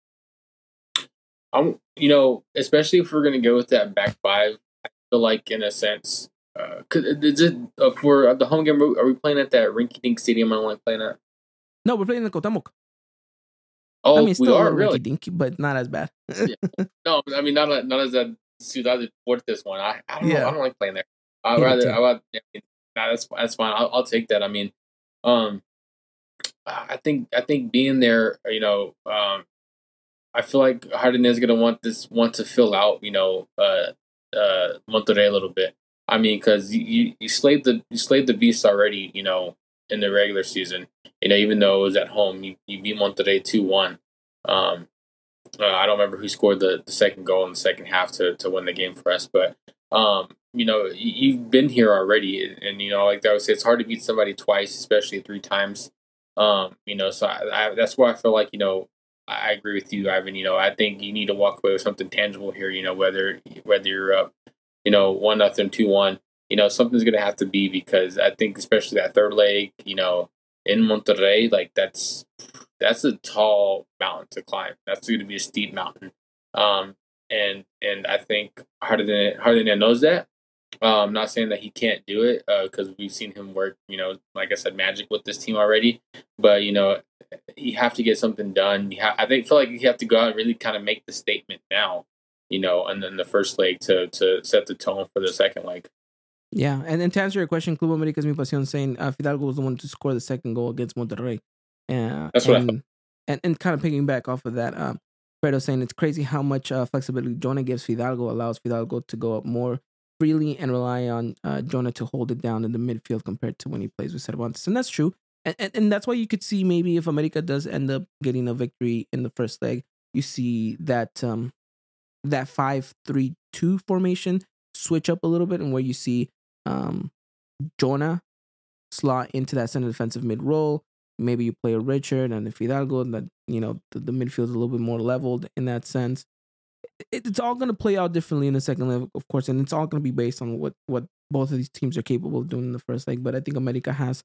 I'm, you know, especially if we're going to go with that back five, I feel like in a sense, uh, cause is it, uh, for the home game, are we playing at that Rinky Dink Stadium? I don't like playing at. No, we're playing in Cuauhtémoc. Oh, I mean, it's we still are a really, rinky dinky, but not as bad. yeah. No, I mean, not not as that Ciudad Deportes one. I, I don't Yeah. know. I don't like playing there. I'd Yeah, rather. too. I would. I mean, nah, that's that's fine. I'll, I'll take that. I mean, um, I think I think being there, you know, um. I feel like Jardine is gonna want this want to fill out, you know, uh, uh, Monterrey a little bit. I mean, because you, you slayed the you slayed the beast already, you know, in the regular season. You know, even though it was at home, you, you beat Monterrey two one. Um, uh, I don't remember who scored the, the second goal in the second half to, to win the game for us, but um, you know, you, you've been here already, and, and you know, like I would say, it's hard to beat somebody twice, especially three times. Um, you know, so I, I, that's why I feel like, you know. I agree with you, Ivan. You know, I think you need to walk away with something tangible here. You know, whether whether you're up, you know, one nothing, two one. You know, something's gonna have to be, because I think especially that third leg, you know, in Monterrey, like that's that's a tall mountain to climb. That's going to be a steep mountain, um, and and I think Jardine Jardine knows that. Uh, I'm not saying that he can't do it, because uh, we've seen him work, you know, like I said, magic with this team already. But, you know, you have to get something done. You ha- I think feel like you have to go out and really kind of make the statement now, you know, and then the first leg to to set the tone for the second leg. Yeah, and, and to answer your question, Club America's Mi Pasión saying uh, Fidalgo was the one to score the second goal against Monterrey. Uh, That's what and, I thought. And, and kind of picking back off of that, um, Fredo saying it's crazy how much uh, flexibility Jonah gives Fidalgo, allows Fidalgo to go up more freely and rely on uh, Jonah to hold it down in the midfield compared to when he plays with Cervantes. And that's true. And, and, and that's why you could see maybe if America does end up getting a victory in the first leg, you see that um, that five three two formation switch up a little bit, and where you see um, Jonah slot into that center defensive mid role. Maybe you play a Richard and a Fidalgo, and that, you know, the, the midfield is a little bit more leveled in that sense. It, it's all going to play out differently in the second leg, of course, and it's all going to be based on what, what both of these teams are capable of doing in the first leg. But I think America has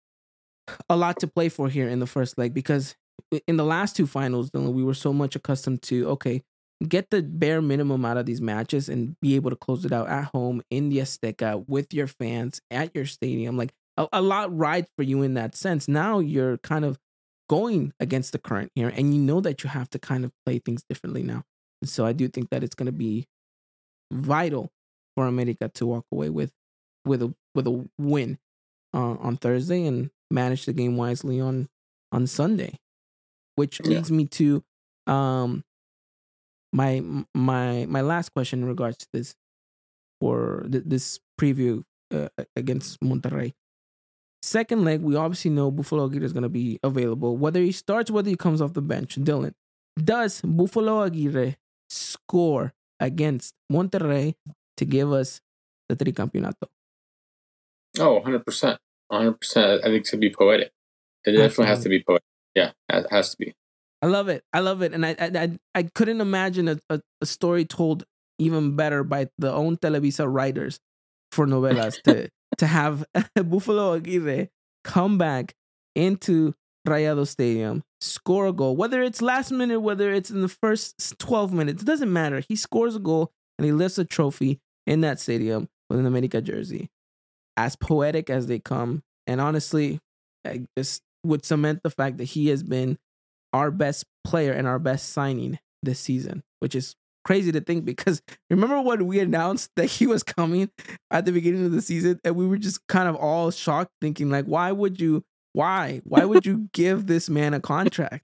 a lot to play for here in the first leg, because in the last two finals, we were so much accustomed to, okay, get the bare minimum out of these matches and be able to close it out at home in the Azteca with your fans at your stadium. Like a, a lot rides for you in that sense. Now you're kind of going against the current here, and you know that you have to kind of play things differently now. And so I do think that it's going to be vital for America to walk away with with a with a win uh, on Thursday and manage the game wisely on on Sunday, which Yeah. leads me to um my my my last question in regards to this for th- this preview uh, against Monterrey. Second leg, we obviously know Buffalo Aguirre is going to be available, whether he starts, whether he comes off the bench. Dylan, does Buffalo Aguirre score against Monterrey to give us the tricampeonato? Oh, one hundred percent. one hundred percent. I think it's going to be poetic. It definitely has to be poetic. Yeah, it has to be. I love it. I love it. And I I, I couldn't imagine a, a, a story told even better by the own Televisa writers for novelas to, to have Buffalo Aguirre come back into Rayado Stadium, score a goal, whether it's last minute, whether it's in the first twelve minutes, it doesn't matter. He scores a goal and he lifts a trophy in that stadium with an America jersey. As poetic as they come, and honestly, I just would cement the fact that he has been our best player and our best signing this season, which is crazy to think because remember when we announced that he was coming at the beginning of the season and we were just kind of all shocked thinking like, why would you, why, why would you give this man a contract?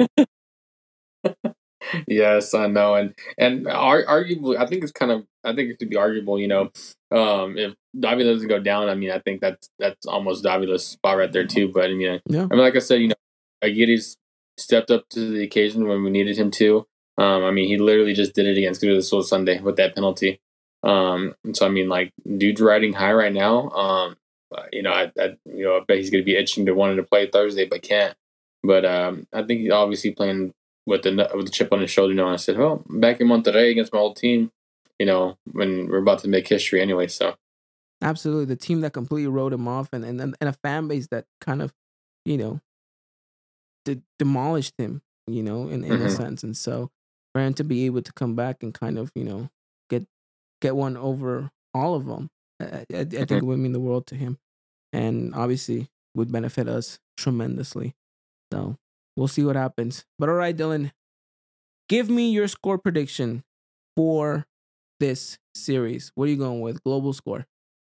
Yes, I know. And, and ar- arguably, I think it's kind of, I think it could be arguable, you know, um, if Davila doesn't go down, I mean, I think that's, that's almost Davila's spot right there too. But I mean, yeah. I mean, like I said, you know, Aguirre's stepped up to the occasion when we needed him to. Um, I mean, he literally just did it against Cruz Azul Sunday with that penalty. Um, and so, I mean, like, dude's riding high right now. Um, you know, I, I, you know, I bet he's going to be itching to wanting to play Thursday, but can't. But um, I think he's obviously playing with the with the chip on his shoulder. You know, and I said, well, back in Monterrey against my old team, you know, when we're about to make history anyway. So, absolutely, the team that completely wrote him off, and and and a fan base that kind of, you know, de- demolished him, you know, in in mm-hmm. a sense, and so. For him to be able to come back and kind of, you know, get get one over all of them, I, I, I think it would mean the world to him, and obviously would benefit us tremendously. So we'll see what happens. But all right, Dylan, give me your score prediction for this series. What are you going with? Global score.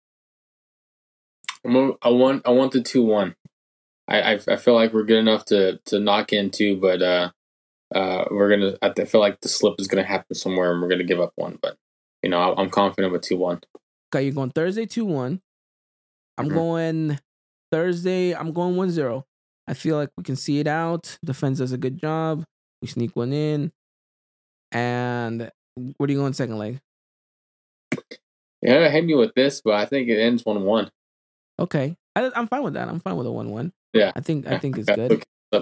I'm, I want I want the two one. I, I I feel like we're good enough to to knock in two, but. uh Uh, we're gonna. I feel like the slip is gonna happen somewhere, and we're gonna give up one. But you know, I'm confident with two one. Okay, you're going Thursday two one. I'm mm-hmm. going Thursday. I'm going one zero. I feel like we can see it out. Defense does a good job. We sneak one in. And where do you go in second leg? Yeah, hit me with this, but I think it ends one one. Okay, I, I'm fine with that. I'm fine with a one one. Yeah, I think I think it's good.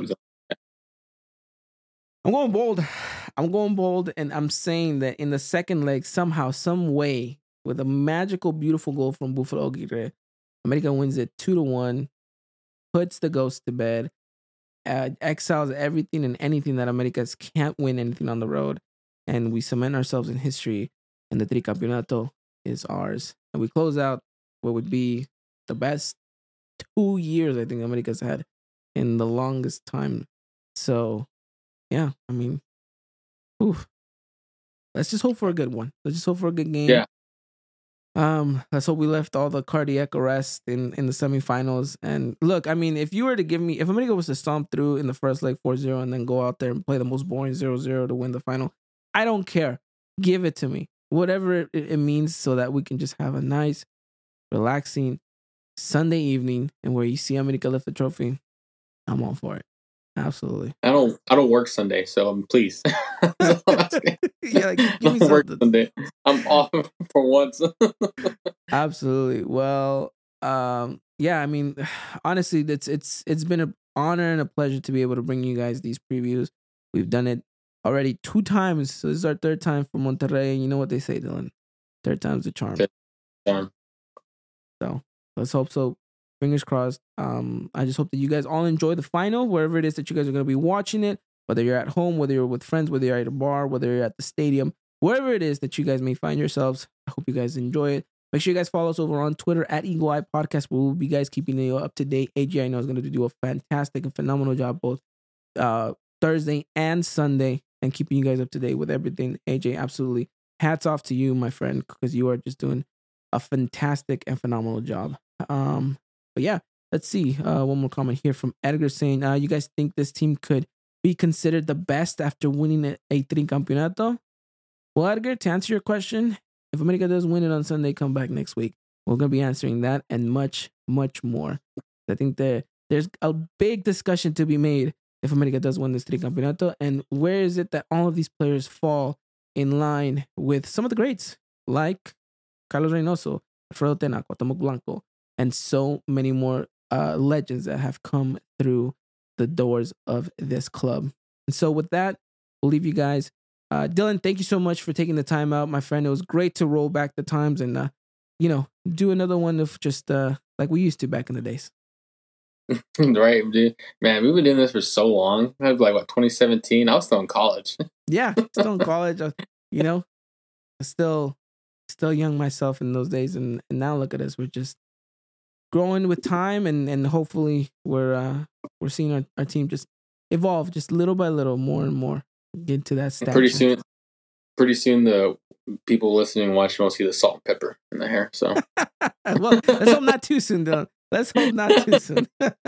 I'm going bold. I'm going bold, and I'm saying that in the second leg, somehow, some way, with a magical, beautiful goal from Buffalo Aguirre, America wins it two to one, puts the ghost to bed, uh, exiles everything and anything that Americas can't win anything on the road, and we cement ourselves in history, and the Tricampeonato is ours. And we close out what would be the best two years I think America's had in the longest time. So... yeah, I mean, oof. Let's just hope for a good one. Let's just hope for a good game. Yeah. Um, let's hope we left all the cardiac arrest in, in the semifinals. And look, I mean, if you were to give me, if America was to stomp through in the first leg four zero and then go out there and play the most boring zero zero to win the final, I don't care. Give it to me. Whatever it, it means so that we can just have a nice, relaxing Sunday evening and where you see America lift the trophy, I'm all for it. Absolutely. I don't. I don't work Sunday, so um, please. Yeah, like, give me don't work something. Sunday. I'm off for once. Absolutely. Well, um, yeah. I mean, honestly, it's it's it's been an honor and a pleasure to be able to bring you guys these previews. We've done it already two times, so this is our third time for Monterrey. You know what they say, Dylan? Third time's the charm. Charm. So let's hope so. Fingers crossed. Um, I just hope that you guys all enjoy the final, wherever it is that you guys are going to be watching it, whether you're at home, whether you're with friends, whether you're at a bar, whether you're at the stadium, wherever it is that you guys may find yourselves. I hope you guys enjoy it. Make sure you guys follow us over on Twitter at Eagle Eye Podcast, where we'll be guys keeping you up to date. A J, I know, is going to do a fantastic and phenomenal job both uh, Thursday and Sunday and keeping you guys up to date with everything. A J, absolutely. Hats off to you, my friend, because you are just doing a fantastic and phenomenal job. Um, But yeah, let's see. Uh, one more comment here from Edgar saying, uh, you guys think this team could be considered the best after winning a, a Tricampeonato? Well, Edgar, to answer your question, if America does win it on Sunday, come back next week. We're going to be answering that and much, much more. I think there, there's a big discussion to be made if America does win this Tricampeonato. And where is it that all of these players fall in line with some of the greats, like Carlos Reynoso, Alfredo Tena, Cuauhtémoc Blanco, and so many more uh, legends that have come through the doors of this club. And so with that, we'll leave you guys. Uh, Dylan, thank you so much for taking the time out, my friend. It was great to roll back the times and uh, you know, do another one of just uh, like we used to back in the days. Right, dude. Man, we've been doing this for so long. I was like, what, twenty seventeen? I was still in college. Yeah, still in college. Uh, you know, still, still young myself in those days, and, and now look at us. We're just growing with time, and, and hopefully we're uh, we're seeing our, our team just evolve, just little by little, more and more, get to that stature. Pretty soon, pretty soon, the people listening and watching will see the salt and pepper in the hair. So, well, let's hope not too soon, Dylan. Let's hope not too soon.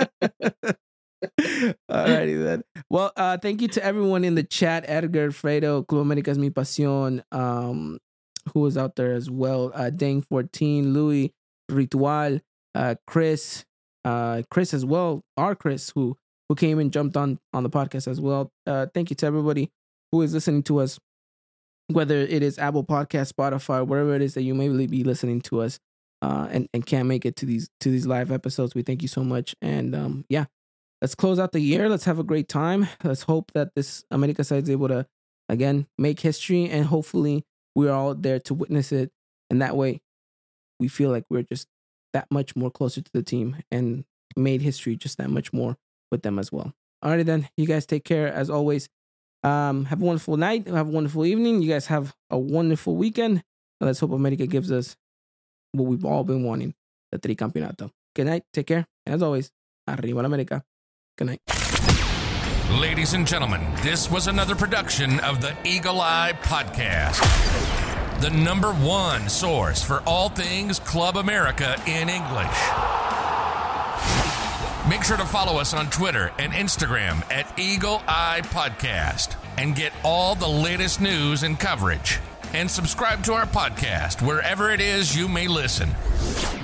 Alrighty then. Well, uh, thank you to everyone in the chat. Edgar, Fredo, Club America's Mi Pasión, um, who was out there as well. Uh, Dang fourteen, Louis, Ritual, uh, Chris, uh, Chris as well. Our Chris, who who came and jumped on on the podcast as well. Uh, thank you to everybody who is listening to us, whether it is Apple Podcast, Spotify, wherever it is that you may be listening to us. Uh, and, and can't make it to these to these live episodes. We thank you so much. And um, yeah, let's close out the year. Let's have a great time. Let's hope that this America side is able to, again, make history. And hopefully we're all there to witness it. And that way we feel like we're just that much more closer to the team and made history just that much more with them as well. Alrighty then. You guys take care as always. Um, have a wonderful night. Have a wonderful evening. You guys have a wonderful weekend. And let's hope America gives us what we've all been wanting, the tricampeonato. Good night. Take care. And as always, arriba la America. Good night. Ladies and gentlemen, this was another production of the Eagle Eye Podcast, the number one source for all things Club America in English. Make sure to follow us on Twitter and Instagram at Eagle Eye Podcast and get all the latest news and coverage. And subscribe to our podcast wherever it is you may listen.